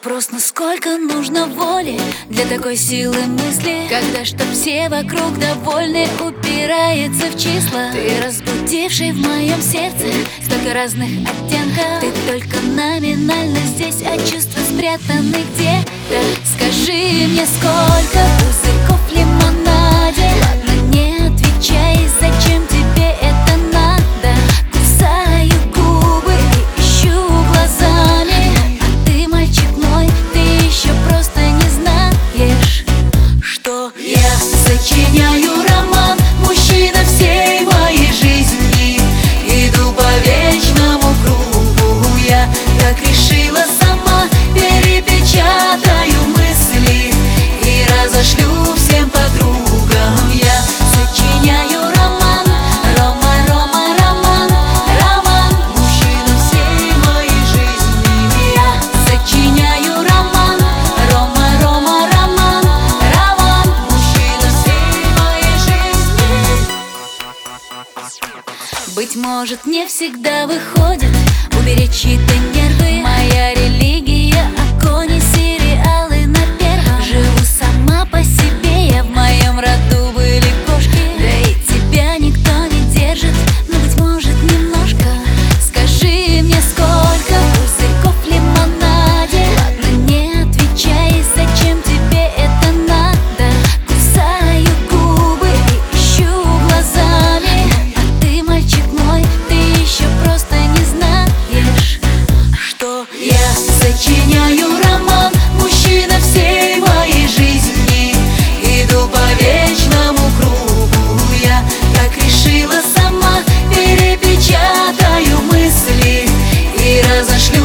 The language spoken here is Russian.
Вопрос, насколько нужно воли для такой силы мысли, когда чтоб все вокруг довольны упирается в числа. Ты разбудивший в моем сердце столько разных оттенков. Ты только номинально здесь, а чувства спрятаны где-то. Скажи мне, сколько пузырьков в лимонаде? Ладно, не отвечай, зачем тебе это надо? Кусаю губы и ищу глазами, а ты, мальчик мой, ты еще просто не знаешь, что я сочиняю роман, мужчина всей моей жизни. Иду по вечному кругу, я так решила сама. Перепечатаю мысли и разошлю всем подругам. Я сочиняю роман, Рома, Рома, роман, роман, мужчина всей моей жизни. Я сочиняю роман, Рома, Рома, роман, роман, мужчина всей моей жизни. Быть может, не всегда выходит уберечь чьи-то нервы. Моя религия — огонь и сериалы на первом. Живу сама по себе, я в моем роду были кошки. Да и тебя никто не держит, но, быть может, немножко. Скажи мне, сколько пузырьков в лимонаде? Ладно, не отвечай, зачем тебе это надо? Кусаю губы и ищу глазами, а ты, мальчик мой, ты еще просто не знаешь, что я сочиняю роман, мужчина всей моей жизни. Иду по вечному кругу, я так решила сама. Перепечатаю мысли и разошлю